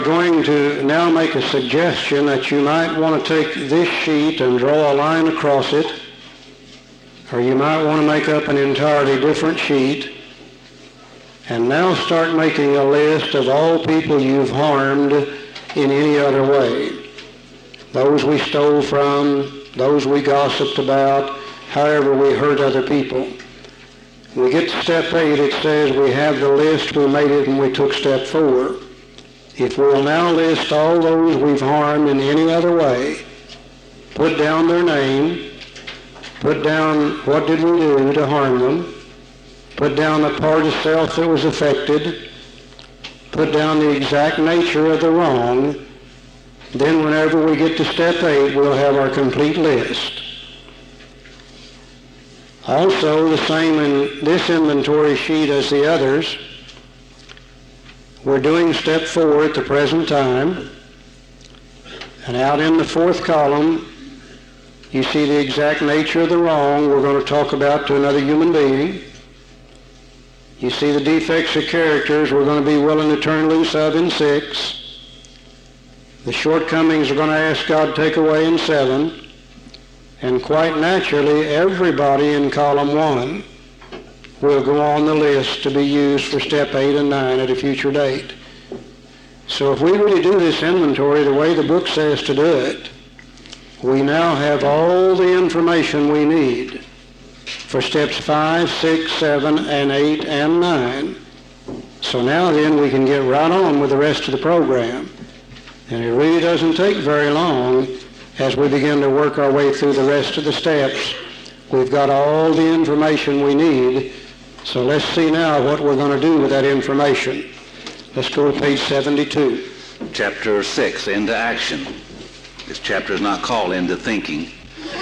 Going to now make a suggestion that you might want to take this sheet and draw a line across it, or you might want to make up an entirely different sheet, and now start making a list of all people you've harmed in any other way. Those we stole from, those we gossiped about, however we hurt other people. When we get to step 8, it says we have the list, we made it, and we took step 4. If we'll now list all those we've harmed in any other way, put down their name, put down what did we do to harm them, put down the part of self that was affected, put down the exact nature of the wrong, then whenever we get to step 8, we'll have our complete list. Also, the same in this inventory sheet as the others. We're doing step 4 at the present time. And out in the 4th column, you see the exact nature of the wrong we're going to talk about to another human being. You see the defects of characters we're going to be willing to turn loose of in 6. The shortcomings we're going to ask God to take away in 7. And quite naturally, everybody in column 1 will go on the list to be used for step 8 and 9 at a future date. So if we really do this inventory the way the book says to do it, we now have all the information we need for steps 5, 6, 7, and 8, and 9. So now then we can get right on with the rest of the program. And it really doesn't take very long as we begin to work our way through the rest of the steps. We've got all the information we need. So let's see now what we're going to do with that information. Let's go to page 72. Chapter 6, Into Action. This chapter is not called Into Thinking.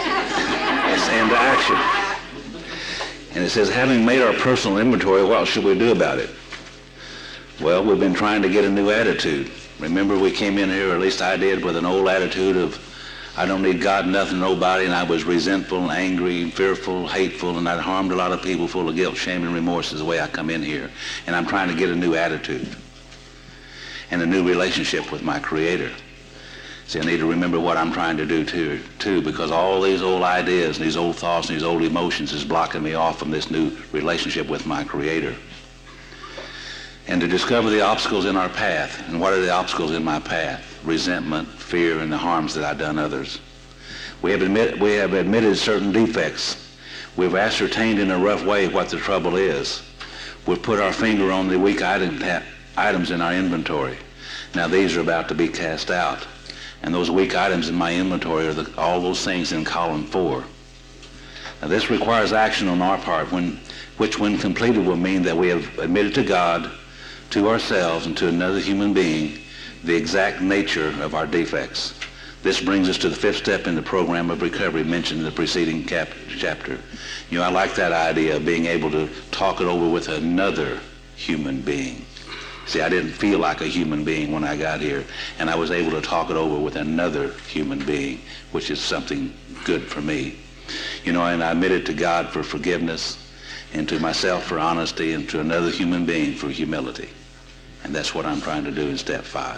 It's Into Action. And it says, having made our personal inventory, what should we do about it? Well, we've been trying to get a new attitude. Remember, we came in here, or at least I did, with an old attitude of I don't need God, nothing, nobody, and I was resentful and angry and fearful, hateful, and I'd harmed a lot of people full of guilt, shame, and remorse is the way I come in here. And I'm trying to get a new attitude and a new relationship with my Creator. See, I need to remember what I'm trying to do too, because all these old ideas and these old thoughts and these old emotions is blocking me off from this new relationship with my Creator. And to discover the obstacles in our path. And what are the obstacles in my path? Resentment, fear, and the harms that I've done others. We have admitted certain defects. We've ascertained in a rough way what the trouble is. We've put our finger on the weak items in our inventory. Now these are about to be cast out. And those weak items in my inventory are all those things in column 4. Now this requires action on our part, which when completed will mean that we have admitted to God, to ourselves, and to another human being the exact nature of our defects. This brings us to the 5th step in the program of recovery mentioned in the preceding chapter. You know, I like that idea of being able to talk it over with another human being. See, I didn't feel like a human being when I got here, and I was able to talk it over with another human being, which is something good for me. You know, and I admitted to God for forgiveness, and to myself for honesty, and to another human being for humility. And that's what I'm trying to do in step 5.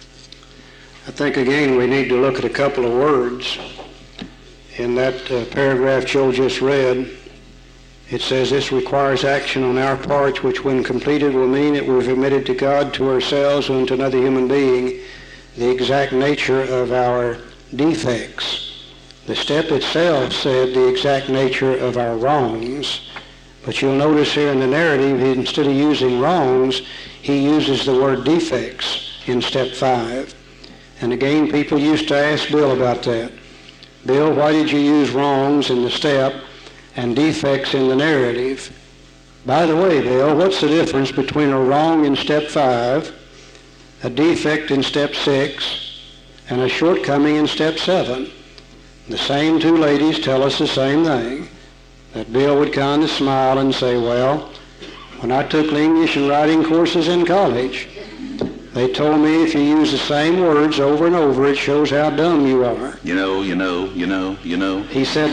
I think again we need to look at a couple of words. In that paragraph Joe just read, it says this requires action on our part, which when completed will mean that we've admitted to God, to ourselves, and to another human being the exact nature of our defects. The step itself said the exact nature of our wrongs. But you'll notice here in the narrative, instead of using wrongs, he uses the word defects in step 5. And again, people used to ask Bill about that. Bill, why did you use wrongs in the step and defects in the narrative? By the way, Bill, what's the difference between a wrong in step 5, a defect in step 6, and a shortcoming in step 7? The same two ladies tell us the same thing. That Bill would kind of smile and say, well, when I took English and writing courses in college, they told me if you use the same words over and over, it shows how dumb you are. You know. He said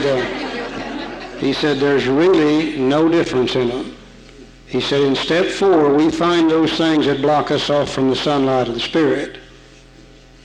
there's really no difference in them. He said in step 4, we find those things that block us off from the sunlight of the Spirit.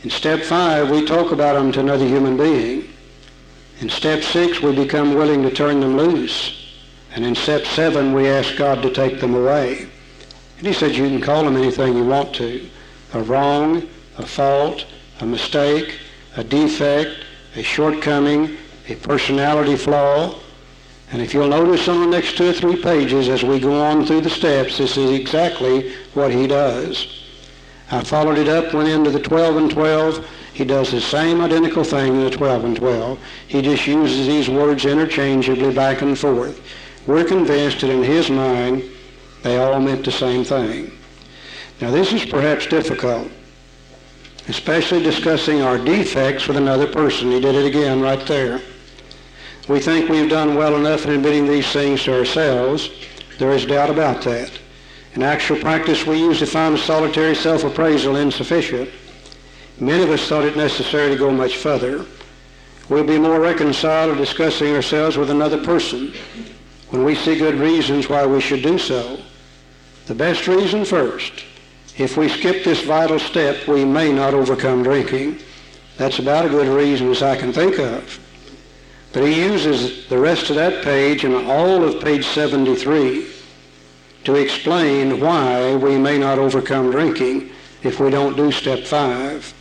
In step 5, we talk about them to another human being. In step 6, we become willing to turn them loose. And in step 7, we ask God to take them away. And he said you can call them anything you want to. A wrong, a fault, a mistake, a defect, a shortcoming, a personality flaw. And if you'll notice on the next 2 or 3 pages as we go on through the steps, this is exactly what he does. I followed it up, went into the 12 and 12. He does the same identical thing in the 12 and 12. He just uses these words interchangeably back and forth. We're convinced that in his mind, they all meant the same thing. Now this is perhaps difficult, especially discussing our defects with another person. He did it again right there. We think we've done well enough in admitting these things to ourselves. There is doubt about that. In actual practice, we usually find solitary self-appraisal insufficient. Many of us thought it necessary to go much further. We'll be more reconciled discussing ourselves with another person when we see good reasons why we should do so. The best reason first. If we skip this vital step, we may not overcome drinking. That's about a good reason as I can think of. But he uses the rest of that page and all of page 73 to explain why we may not overcome drinking if we don't do step 5.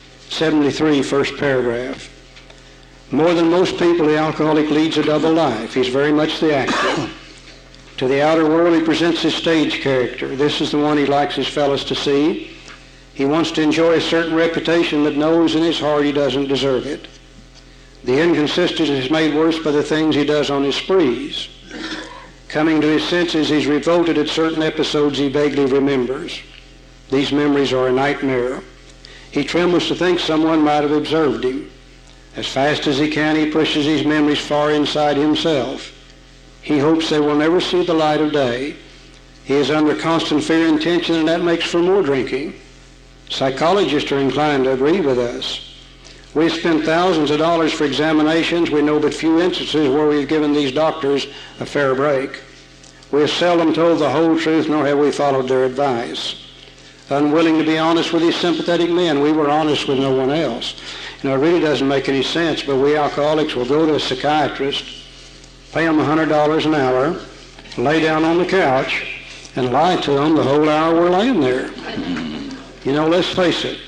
73, first paragraph. More than most people, the alcoholic leads a double life. He's very much the actor. To the outer world, he presents his stage character. This is the one he likes his fellows to see. He wants to enjoy a certain reputation but knows in his heart he doesn't deserve it. The inconsistency is made worse by the things he does on his sprees. Coming to his senses, he's revolted at certain episodes he vaguely remembers. These memories are a nightmare. He trembles to think someone might have observed him. As fast as he can, he pushes these memories far inside himself. He hopes they will never see the light of day. He is under constant fear and tension, and that makes for more drinking. Psychologists are inclined to agree with us. We've spent thousands of dollars for examinations. We know but few instances where we've given these doctors a fair break. We have seldom told the whole truth, nor have we followed their advice. Unwilling to be honest with these sympathetic men, we were honest with no one else. It really doesn't make any sense, but we alcoholics will go to a psychiatrist, pay them $100 an hour, lay down on the couch, and lie to them the whole hour we're laying there. Let's face it.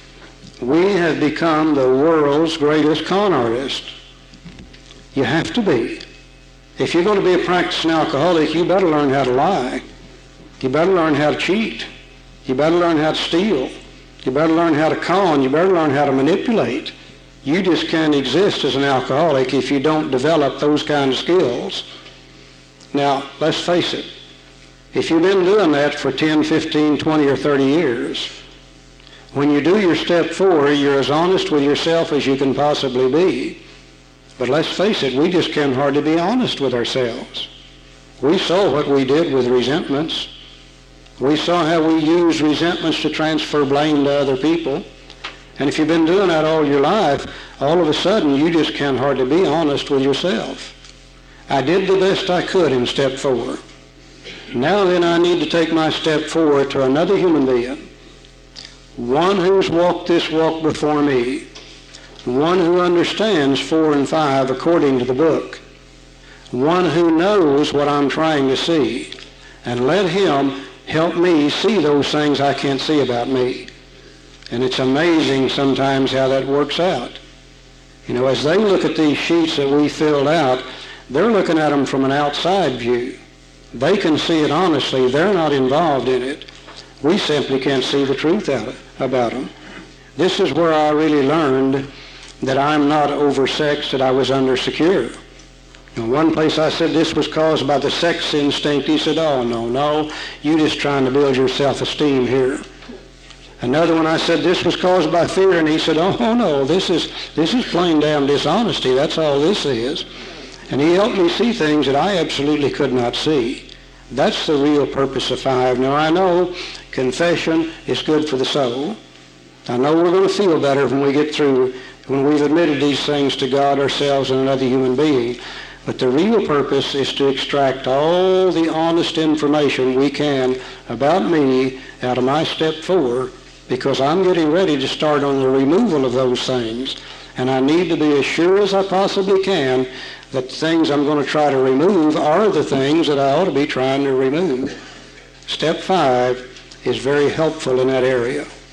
We have become the world's greatest con artist. You have to be. If you're going to be a practicing alcoholic, you better learn how to lie. You better learn how to cheat. You better learn how to steal. You better learn how to con. You better learn how to manipulate. You just can't exist as an alcoholic if you don't develop those kind of skills. Now, let's face it. If you've been doing that for 10, 15, 20, or 30 years, when you do your step 4, you're as honest with yourself as you can possibly be. But let's face it, we just can't hardly be honest with ourselves. We saw what we did with resentments. We saw how we used resentments to transfer blame to other people. And if you've been doing that all your life, all of a sudden you just can't hardly be honest with yourself. I did the best I could in step 4. Now then I need to take my step 4 to another human being. One who's walked this walk before me. One who understands 4 and 5 according to the book. One who knows what I'm trying to see. And let him help me see those things I can't see about me. And it's amazing sometimes how that works out. As they look at these sheets that we filled out, they're looking at them from an outside view. They can see it honestly. They're not involved in it. We simply can't see the truth about them. This is where I really learned that I'm not oversexed, that I was undersecure. In one place I said this was caused by the sex instinct. He said, oh, no, you're just trying to build your self-esteem here. Another one I said this was caused by fear, and he said, oh, no, this is plain damn dishonesty. That's all this is. And he helped me see things that I absolutely could not see. That's the real purpose of 5. Now, I know confession is good for the soul. I know we're going to feel better when we get through, when we've admitted these things to God, ourselves, and another human being. But the real purpose is to extract all the honest information we can about me out of my step 4 because I'm getting ready to start on the removal of those things. And I need to be as sure as I possibly can that the things I'm going to try to remove are the things that I ought to be trying to remove. Step 5 is very helpful in that area.